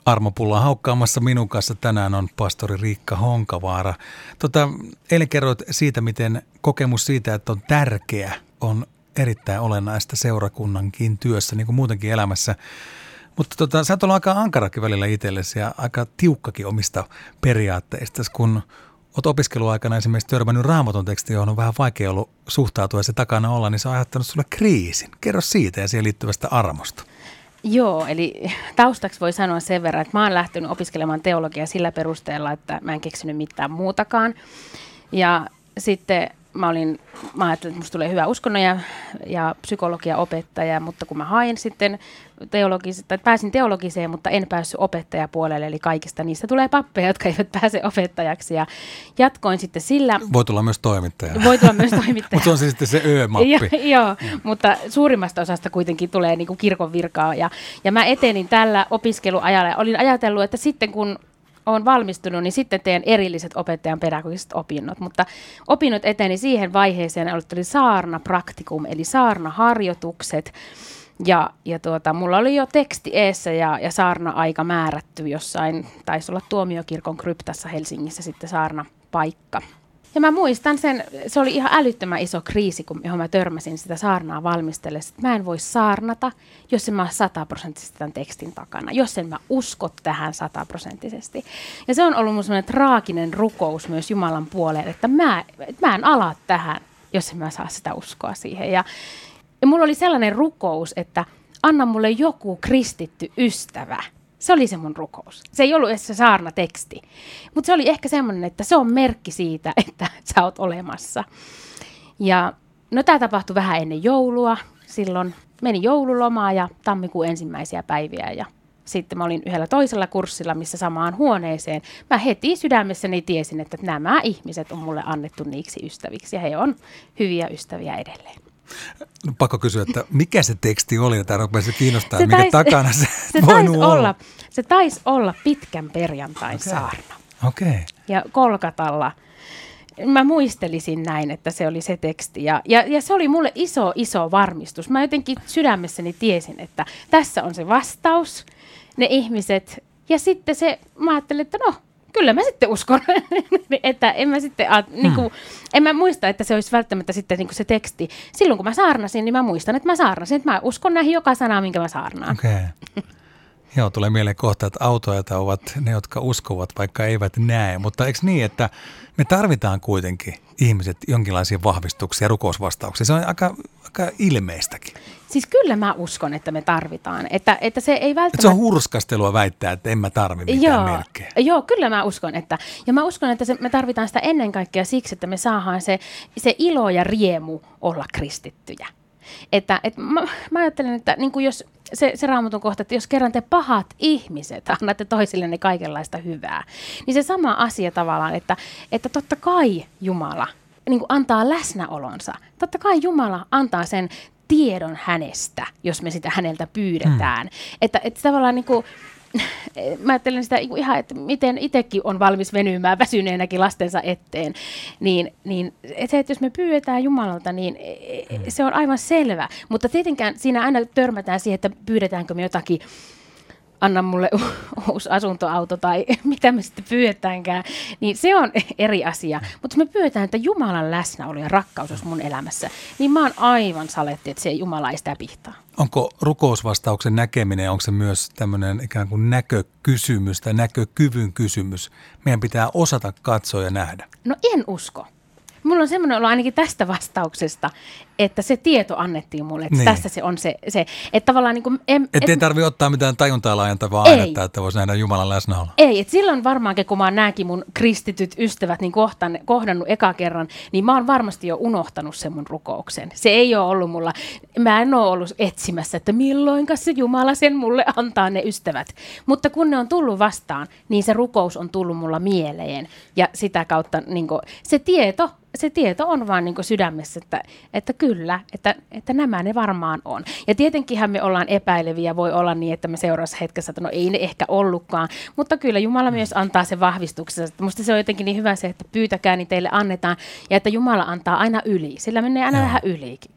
Armo Pullaa haukkaamassa minun kanssa tänään on pastori Riikka Honkavaara. Eilen kerroit siitä, miten kokemus siitä, että on tärkeä, on erittäin olennaista seurakunnankin työssä, niin kuin muutenkin elämässä. Mutta sä oot ollut aika ankarakin välillä itsellesi ja aika tiukkakin omista periaatteista, kun oot opiskeluaikana esimerkiksi törmännyt Raamatun tekstiin, johon on vähän vaikea ollut suhtautua ja se takana olla, niin se on aiheuttanut sulle kriisin. Kerro siitä ja siihen liittyvästä armosta. Joo, eli taustaksi voi sanoa sen verran, että mä oon lähtenyt opiskelemaan teologiaa sillä perusteella, että mä en keksinyt mitään muutakaan. Ja sitten mä ajattelin, että musta tulee hyvä uskonnon ja psykologia opettaja, mutta kun mä hain sitten pääsin teologiseen, mutta en päässyt opettajapuolelle, eli kaikista niistä tulee pappeja, jotka eivät pääse opettajaksi. Ja jatkoin sitten sillä. Voi tulla myös toimittaja. Voi tulla myös toimittaja. Mutta se on sitten se ö-mappi. Joo, mutta suurimmasta osasta kuitenkin tulee niin kuin kirkon virkaa. Ja mä etenin tällä opiskeluajalla. Olin ajatellut, että sitten kun olen valmistunut, niin sitten teen erilliset opettajan pedagogiset opinnot. Mutta opinnot eteni siihen vaiheeseen, oli saarna praktikum, eli saarnaharjoitukset. Ja mulla oli jo teksti eessä ja saarna-aika määrätty jossain, taisi olla Tuomiokirkon kryptassa Helsingissä sitten saarnapaikka. Ja mä muistan sen, se oli ihan älyttömän iso kriisi, johon mä törmäsin sitä saarnaa valmistellessa. Mä en voi saarnata, jos en mä ole 100% tämän tekstin takana, jos en mä usko tähän 100%. Ja se on ollut mun semmoinen traaginen rukous myös Jumalan puoleen, että mä en ala tähän, jos en mä saa sitä uskoa siihen. Ja mulla oli sellainen rukous, että anna mulle joku kristitty ystävä. Se oli se mun rukous. Se ei ollut edes se saarnateksti. Mutta se oli ehkä semmoinen, että se on merkki siitä, että sä oot olemassa. Ja no tää tapahtui vähän ennen joulua. Silloin meni joululomaa ja tammikuun ensimmäisiä päiviä. Ja sitten mä olin yhdellä toisella kurssilla, missä samaan huoneeseen. Mä heti sydämessäni tiesin, että nämä ihmiset on mulle annettu niiksi ystäviksi. Ja he on hyviä ystäviä edelleen. No, pakko kysyä, että mikä se teksti oli, ja tämä rupesi kiinnostaa, mikä takana se voinut olla. Se taisi olla pitkän perjantain saarna. Okay. Ja Kolkatalla. Mä muistelisin näin, että se oli se teksti. Ja se oli mulle iso varmistus. Mä jotenkin sydämessäni tiesin, että tässä on se vastaus, ne ihmiset. Ja sitten mä ajattelin, että no, kyllä mä sitten uskon, että en mä muista, että se olisi välttämättä sitten niin kuin se teksti. Silloin kun mä saarnasin, niin mä muistan, että mä saarnasin, että mä uskon näihin joka sanaa, minkä mä saarnaan. Okei. Joo, tulee mieleen kohta, että autoajat ovat ne, jotka uskovat, vaikka eivät näe. Mutta eikö niin, että me tarvitaan kuitenkin ihmiset jonkinlaisia vahvistuksia ja rukousvastauksia? Se on aika ilmeistäkin. Siis kyllä mä uskon, että me tarvitaan. Että se ei välttämättä. Että se on hurskastelua väittää, että en mä tarvi mitään merkkejä. Joo, kyllä mä uskon. Että me tarvitaan sitä ennen kaikkea siksi, että me saadaan se ilo ja riemu olla kristittyjä. Mä ajattelen, että niin kuin jos se Raamatun kohta, että jos kerran te pahat ihmiset annatte toisillenne kaikenlaista hyvää, niin se sama asia tavallaan, että totta kai Jumala niin kuin antaa läsnäolonsa. Totta kai Jumala antaa sen tiedon hänestä, jos me sitä häneltä pyydetään. Että tavallaan niin kuin, mä ajattelen sitä ihan, että miten itsekin on valmis venymään väsyneenäkin lastensa eteen, niin se, että jos me pyydetään Jumalalta, niin se on aivan selvä. Mutta tietenkään siinä aina törmätään siihen, että pyydetäänkö me jotakin, anna mulle uusi asuntoauto tai mitä me sitten pyydetäänkään, niin se on eri asia. Mutta jos me pyydetään, että Jumalan läsnäolo ja rakkaus olisi mun elämässä, niin mä oon aivan saletti, että se Jumala ei sitä pihtaa. Onko rukousvastauksen näkeminen, onko se myös tämmöinen ikään kuin näkökysymys tai näkökyvyn kysymys? Meidän pitää osata katsoa ja nähdä. No en usko. Mulla on semmoinen olo ainakin tästä vastauksesta, että se tieto annettiin mulle, että tässä se on se että tavallaan niin kuin ei tarvitse ottaa mitään tajuntaa laajentavaa ainetta, että voisi nähdä Jumalan läsnäolo. Ei, että silloin varmaankin, kun mä oon nämäkin mun kristityt ystävät niin kohdannut eka kerran, niin mä oon varmasti jo unohtanut sen mun rukouksen. Se ei ole ollut mulla, mä en ole ollut etsimässä, että milloinka se Jumala sen mulle antaa ne ystävät. Mutta kun ne on tullut vastaan, niin se rukous on tullut mulla mieleen ja sitä kautta niin kuin, se tieto on vaan niin kuin sydämessä, että kyllä, että nämä ne varmaan on. Ja tietenkinhän me ollaan epäileviä, voi olla niin, että me seuraavassa hetkessä, että no ei ne ehkä ollutkaan, mutta kyllä Jumala myös antaa sen vahvistuksen. Musta se on jotenkin niin hyvä se, että pyytäkää, niin teille annetaan, ja että Jumala antaa aina yli, sillä menee aina vähän ylikin.